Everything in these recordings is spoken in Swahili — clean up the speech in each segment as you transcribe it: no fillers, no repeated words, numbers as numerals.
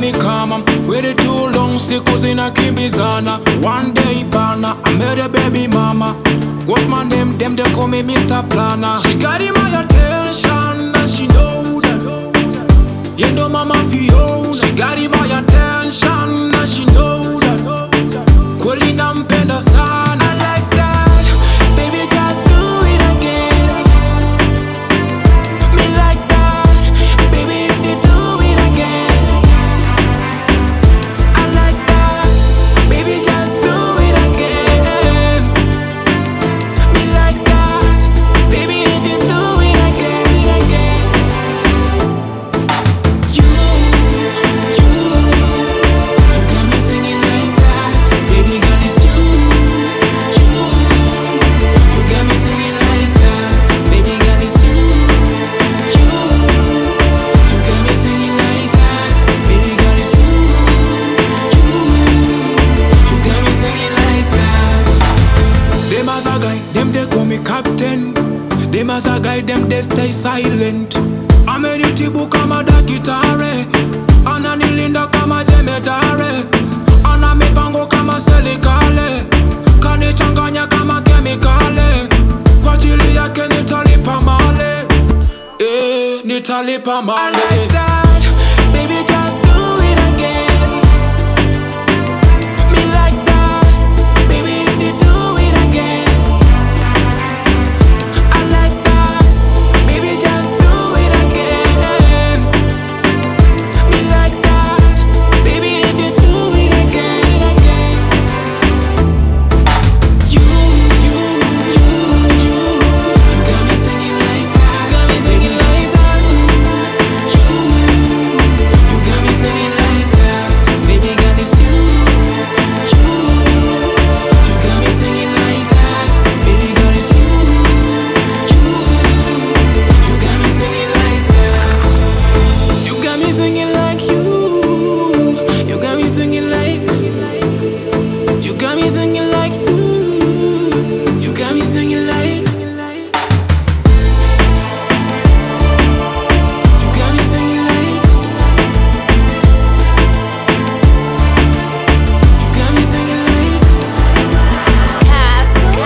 ni kama waited too long, siku zinakimbizana. One day bana, I met a baby mama. What's my name? Them they call me Mr. Planner. She got in my attention and she know that. You know mama Fiona. She got in my attention and she know that. Kweli nampenda sana. I like that. Baby just do it again. Me like that. Baby if you do it again. I like that. Baby just do it again. Me like that. Baby if you do it again. You got me singing like that. Baby girl it's you got me singing like that. Baby girl it's you got me singing like that. Baby girl it's you got me singing like that. Them as a guy, them they call me captain. Them as a guy, them they stay silent. Ameritibu kama dakitare, ananilinda kama jemedare, ana mipango kama serikali, kanichanganya kama kemikali. Kwa ajili yake nitalipa mali, nitalipa mali. I like that, baby just do it again. Me like that, baby if you do it again. I like that, baby just do it again. Me like that, baby if you do it again. You got me singing like that. Got me singing like that. You got me singing like that. Baby girl it's you got me singing like that. Baby girl it's you got me singing like that. You got me singing like you got me singing like you got me singing like you got me singing like you got me singing like you got me singing like Castle.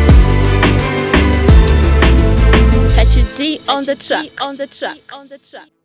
Catch a D on the track.